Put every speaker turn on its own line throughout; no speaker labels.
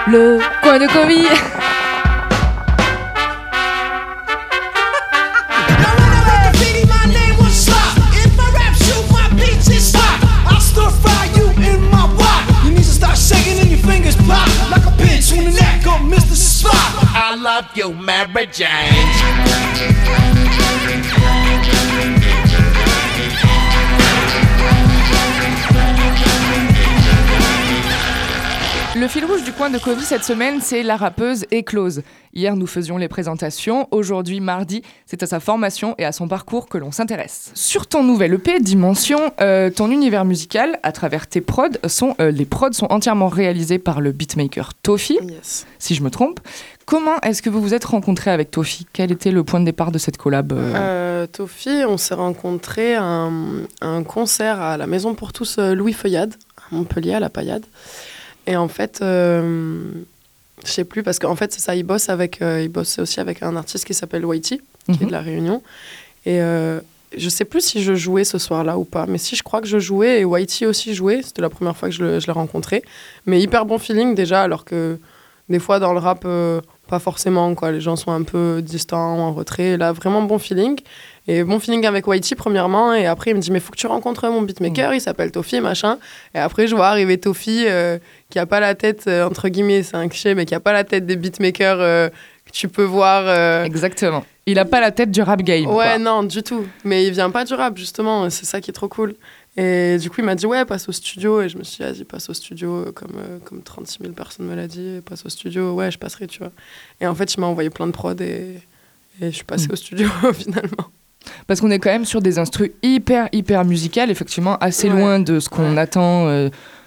Le coin de Covid.
I love you, Mary Jane.
Le fil rouge du coin de Covid cette semaine, c'est la rappeuse Éclose. Hier, nous faisions les présentations. Aujourd'hui, mardi, c'est à sa formation et à son parcours que l'on s'intéresse. Sur ton nouvel EP, Dimension, ton univers musical, à travers tes prods, les prods sont entièrement réalisés par le beatmaker Tofi,
Yes.
si je me trompe. Comment est-ce que vous vous êtes rencontrés avec Tofi ? Quel était le point de départ de cette collab
Tofi, on s'est rencontrés à un concert à la Maison pour tous Louis Feuillade, à Montpellier, à la Paillade. Et en fait, je sais plus, parce qu'en fait, c'est ça, il bosse aussi avec un artiste qui s'appelle Whitey, qui est de La Réunion. Et je sais plus si je jouais ce soir-là ou pas, mais si, je crois que je jouais, et Whitey aussi jouait. C'était la première fois que je l'ai rencontré. Mais hyper bon feeling déjà, alors que des fois, dans le rap, pas forcément, quoi. Les gens sont un peu distants, en retrait. Là, vraiment bon feeling. Et bon feeling avec Whitey, premièrement. Et après, il me dit, mais faut que tu rencontres mon beatmaker, il s'appelle Tofi, machin. Et après, je vois arriver Tofi, qui a pas la tête, entre guillemets, c'est un cliché, mais qui a pas la tête des beatmakers que tu peux voir.
Exactement. Il a pas la tête du rap game.
Ouais,
quoi.
non, du tout. Mais il vient pas du rap, justement. C'est ça qui est trop cool. Et du coup, il m'a dit, ouais, passe au studio. Et je me suis dit, vas-y, passe au studio, comme 36 000 personnes me l'ont dit. Passe au studio, ouais, je passerai, tu vois. Et en fait, il m'a envoyé plein de prods et je suis passée au studio, finalement.
Parce qu'on est quand même sur des instrus hyper musicales, effectivement, assez loin de ce qu'on attend,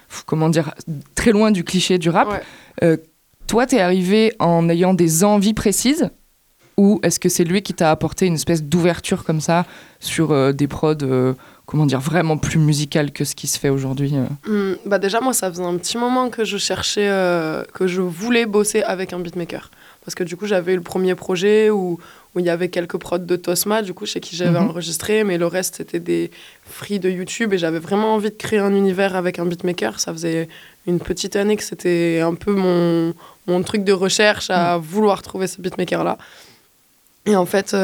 très loin du cliché du rap.
Ouais.
Toi, t'es arrivé en ayant des envies précises, ou est-ce que c'est lui qui t'a apporté une espèce d'ouverture comme ça sur des prods, vraiment plus musicales que ce qui se fait aujourd'hui
Bah déjà, moi, ça faisait un petit moment que je cherchais, que je voulais bosser avec un beatmaker. Parce que du coup, j'avais eu le premier projet où il y avait quelques prods de Tosma, du coup, chez qui j'avais enregistré, mais le reste, c'était des free de YouTube. Et j'avais vraiment envie de créer un univers avec un beatmaker. Ça faisait une petite année que c'était un peu mon truc de recherche à vouloir trouver ce beatmaker-là. Et en fait,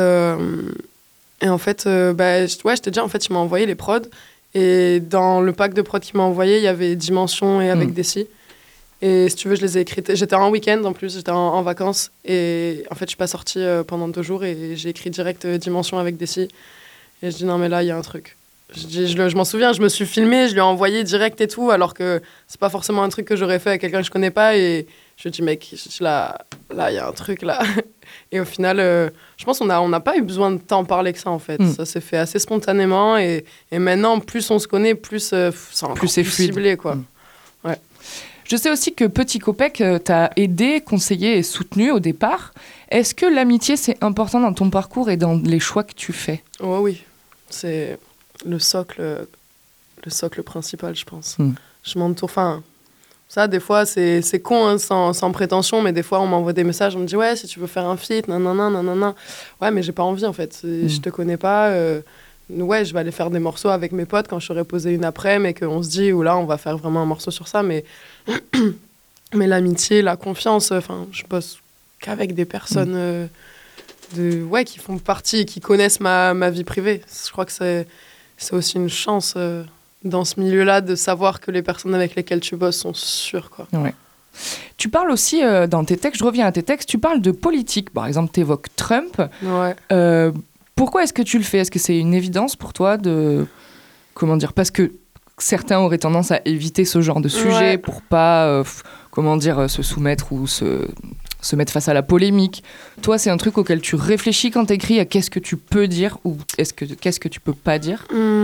je te dis, en fait, il m'a envoyé les prods. Et dans le pack de prods qu'il m'a envoyé, il y avait Dimension et Avec Desi. Et si tu veux, je les ai écrites. J'étais en week-end en plus, j'étais en vacances. Et en fait, je suis pas sortie pendant 2 jours et j'ai écrit direct Dimension avec Desi. Et je dis non, mais là, il y a un truc. Je m'en souviens, je me suis filmée, je lui ai envoyé direct et tout, alors que c'est pas forcément un truc que j'aurais fait avec quelqu'un que je connais pas. Et je dis, mec, là, il y a un truc là. Et au final, je pense qu'on n'a pas eu besoin de tant parler que ça, en fait. Ça s'est fait assez spontanément. Et maintenant, plus on se connaît, plus c'est
fluide.
ciblé, quoi. Ouais.
Je sais aussi que Petit Copec t'a aidé, conseillé et soutenu au départ. Est-ce que l'amitié, c'est important dans ton parcours et dans les choix que tu fais ?
Ouais, oui, c'est le socle principal, je pense. Je m'entoure... Enfin, ça, des fois, c'est con, hein, sans prétention, mais des fois, on m'envoie des messages, on me dit « Ouais, si tu veux faire un feat, nanana. » Ouais, mais j'ai pas envie, en fait. Je te connais pas... Ouais, je vais aller faire des morceaux avec mes potes quand je serai posé une après-midi et qu'on se dit, là, on va faire vraiment un morceau sur ça. Mais l'amitié, la confiance, je bosse qu'avec des personnes qui font partie, qui connaissent ma vie privée. Je crois que c'est aussi une chance dans ce milieu-là de savoir que les personnes avec lesquelles tu bosses sont sûres, quoi.
Ouais. Tu parles aussi dans tes textes, je reviens à tes textes, tu parles de politique. Par exemple, tu évoques Trump.
Ouais.
Pourquoi est-ce que tu le fais ? Est-ce que c'est une évidence pour toi de... Parce que certains auraient tendance à éviter ce genre de sujet pour pas, se soumettre ou se mettre face à la polémique. Toi, c'est un truc auquel tu réfléchis quand t'écris à qu'est-ce que tu peux dire ou qu'est-ce que tu peux pas dire ?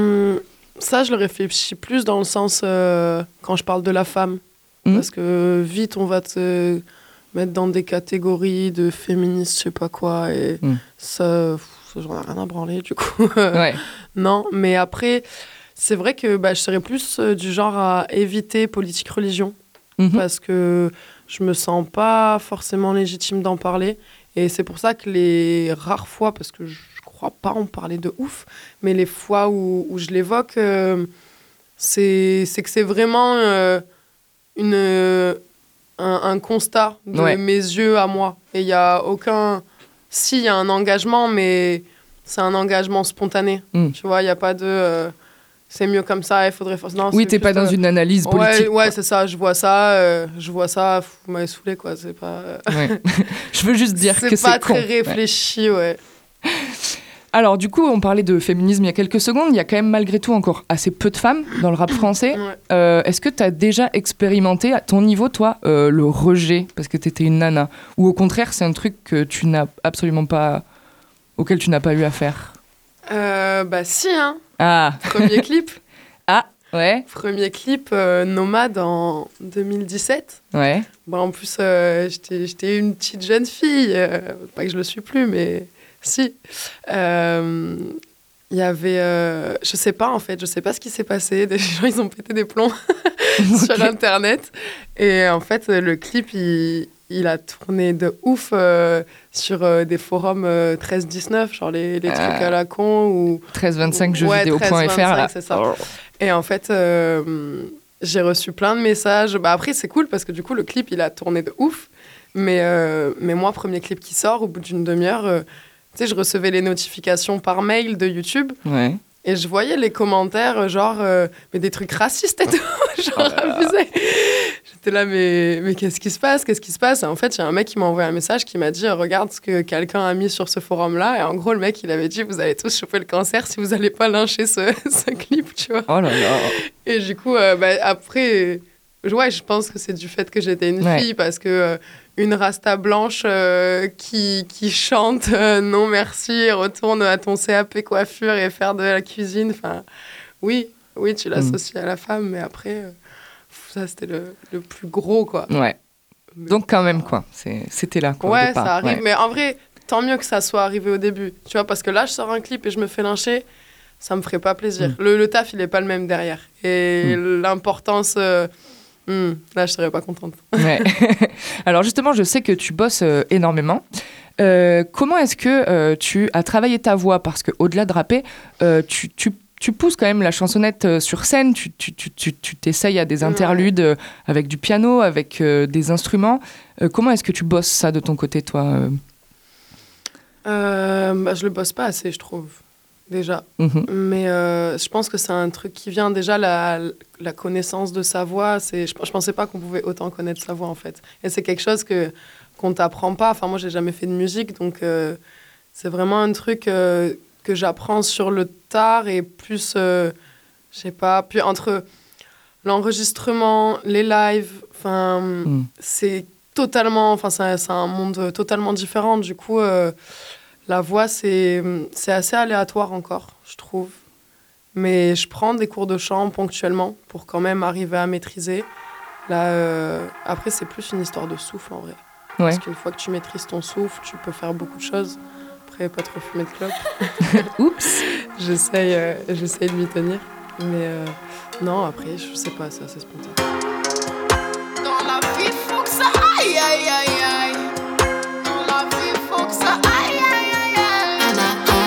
Ça, je le réfléchis plus dans le sens quand je parle de la femme. Parce que vite, on va te mettre dans des catégories de féministes, je sais pas quoi, et ça... J'en ai rien à branler, du coup.
Ouais.
Non, mais après, c'est vrai que je serais plus du genre à éviter politique-religion. Parce que je me sens pas forcément légitime d'en parler. Et c'est pour ça que les rares fois, parce que je crois pas en parler de ouf, mais les fois où je l'évoque, c'est que c'est vraiment une un constat de
Ouais.
mes yeux à moi. Et il y a aucun... Si, il y a un engagement, mais c'est un engagement spontané. Tu vois, il n'y a pas de... c'est mieux comme ça, il faudrait... Non,
Oui,
c'est
t'es pas
juste,
dans une analyse politique.
Ouais, c'est ça, je vois ça, vous m'avez saoulé, quoi. C'est pas...
Ouais. Je veux juste dire que c'est
pas
con.
très réfléchi, ouais.
Alors, du coup, on parlait de féminisme il y a quelques secondes. Il y a quand même malgré tout encore assez peu de femmes dans le rap français.
Ouais.
Est-ce que tu as déjà expérimenté à ton niveau, toi, le rejet parce que tu étais une nana? Ou au contraire, c'est un truc que tu n'as absolument pas... auquel tu n'as pas eu affaire?
Bah si, hein.
Ah,
Premier clip.
ouais,
Premier clip Nomade en 2017.
ouais.
Bah, en plus, j'étais une petite jeune fille. Pas que je le suis plus, mais si. Il y avait... je sais pas, en fait. Je sais pas ce qui s'est passé. Des gens, ils ont pété des plombs sur Internet. Et en fait, le clip, il a tourné de ouf sur des forums 13-19, genre les trucs à la con. Ou...
1325
Ouais,
jeuxvideo.fr.
13-25,
Là.
c'est ça. Et en fait, j'ai reçu plein de messages. Bah, après, c'est cool parce que du coup, le clip, il a tourné de ouf. Mais moi, premier clip qui sort, au bout d'une demi-heure, tu sais, je recevais les notifications par mail de YouTube.
Ouais.
Et je voyais les commentaires, genre, mais des trucs racistes et tout. Genre, abusé. J'étais là, mais qu'est-ce qui se passe? Qu'est-ce qui se passe? Et en fait, il y a un mec qui m'a envoyé un message qui m'a dit, regarde ce que quelqu'un a mis sur ce forum-là. Et en gros, le mec, il avait dit, vous allez tous choper le cancer si vous n'allez pas lyncher ce clip, tu vois.
Oh là là.
Et du coup, après, ouais, je pense que c'est du fait que j'étais une fille, parce que une rasta blanche qui chante non merci, retourne à ton CAP coiffure et faire de la cuisine. Enfin, oui, tu l'associes à la femme, mais après, ça, c'était le plus gros, quoi.
Ouais.
Mais
Donc quand même, quoi. C'était là, quoi, au
ouais,
départ.
ça arrive.
Ouais.
Mais en vrai, tant mieux que ça soit arrivé au début. Tu vois, parce que là, je sors un clip et je me fais lyncher, ça me ferait pas plaisir. Le taf, il est pas le même derrière. Et l'importance... là, je serais pas contente.
Ouais. Alors justement, je sais que tu bosses énormément. Comment est-ce que tu as travaillé ta voix? Parce qu'au-delà de rapper, tu pousses quand même la chansonnette sur scène, tu t'essayes à des interludes avec du piano, avec des instruments. Comment est-ce que tu bosses ça de ton côté, toi
Je le bosse pas assez, je trouve, déjà. Mais je pense que c'est un truc qui vient déjà, la connaissance de sa voix. Je pensais pas qu'on pouvait autant connaître sa voix, en fait. Et c'est quelque chose qu'on t'apprend pas. Enfin, moi, j'ai jamais fait de musique, donc c'est vraiment un truc que j'apprends sur le tard et plus, je sais pas, puis entre l'enregistrement, les lives, enfin, c'est totalement, enfin, c'est un monde totalement différent. Du coup, la voix, c'est assez aléatoire encore, je trouve. Mais je prends des cours de chant ponctuellement pour quand même arriver à maîtriser. Là, après, c'est plus une histoire de souffle, en vrai.
Ouais.
Parce qu'une fois que tu maîtrises ton souffle, tu peux faire beaucoup de choses. Après, pas trop fumer de clope.
Oups.
J'essaye de m'y tenir. Mais non, après, je sais pas, c'est assez spontané.
Dans la vie, faut que ça aille, aïe, aïe, aïe. Dans la vie, faut que ça aille, aïe, aïe, aïe.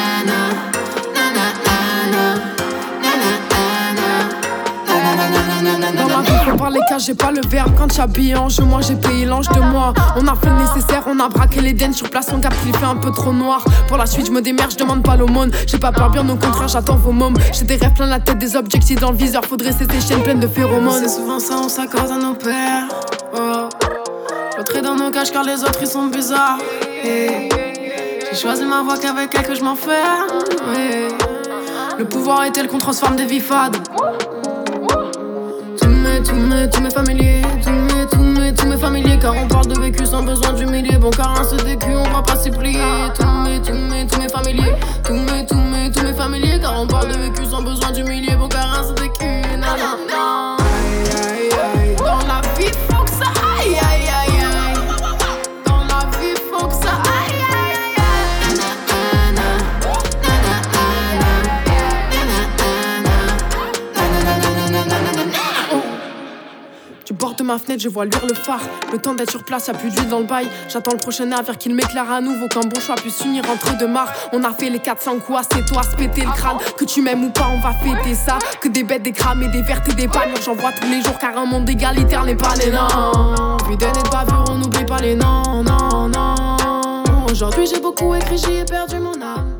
Dans la vie, faut parler car j'ai pas le verbe. Quand j'habille en jeu, moi j'ai payé l'ange de moi. On a fait le nécessaire, on a braqué l'Éden. Sur place, on capte, il fait un peu trop noir. Pour la suite, je me démerde, je demande pas l'aumône. J'ai pas peur, bien au contraire, j'attends vos mômes. J'ai des rêves plein la tête, des objectifs dans le viseur. Faudrait cesser chaînes pleines de phéromones.
C'est souvent ça, on s'accorde à nos pères. Oh. L'autre est dans nos cages car les autres ils sont bizarres. Hey. J'ai choisi ma voix qu'avec elle que je m'enferme. Hey. Le pouvoir est tel qu'on transforme des vies fades. Tous mes familiers, tous mes familiers, car on parle de vécu sans besoin d'humilier. Bon, car un CDQ, on va pas s'y plier. Tous mes familiers, tous mes familiers, car on parle de vécu sans besoin d'humilier. Bon, car un CDQ, non.
Aïe, aïe, aïe.
Dans la vie, faut que ça aille, aïe, aïe, aïe. Dans la vie, faut que ça aille, aïe, aïe, aïe.
Tu portes ma fenêtre, je vois luire le phare. Le temps d'être sur place, y'a plus d'huile dans le bail. J'attends le prochain navire qu'il m'éclaire à nouveau. Qu'un bon choix puisse s'unir entre deux mares. On a fait les 400 coups, c'est toi, se péter le crâne. Que tu m'aimes ou pas, on va fêter ça. Que des bêtes, des crames et des vertes et des palures. J'en vois tous les jours car un monde égalitaire n'est pas les nains. Putain n'est pas vu, on n'oublie pas les noms, non, non. Aujourd'hui j'ai beaucoup écrit, j'y ai perdu mon âme.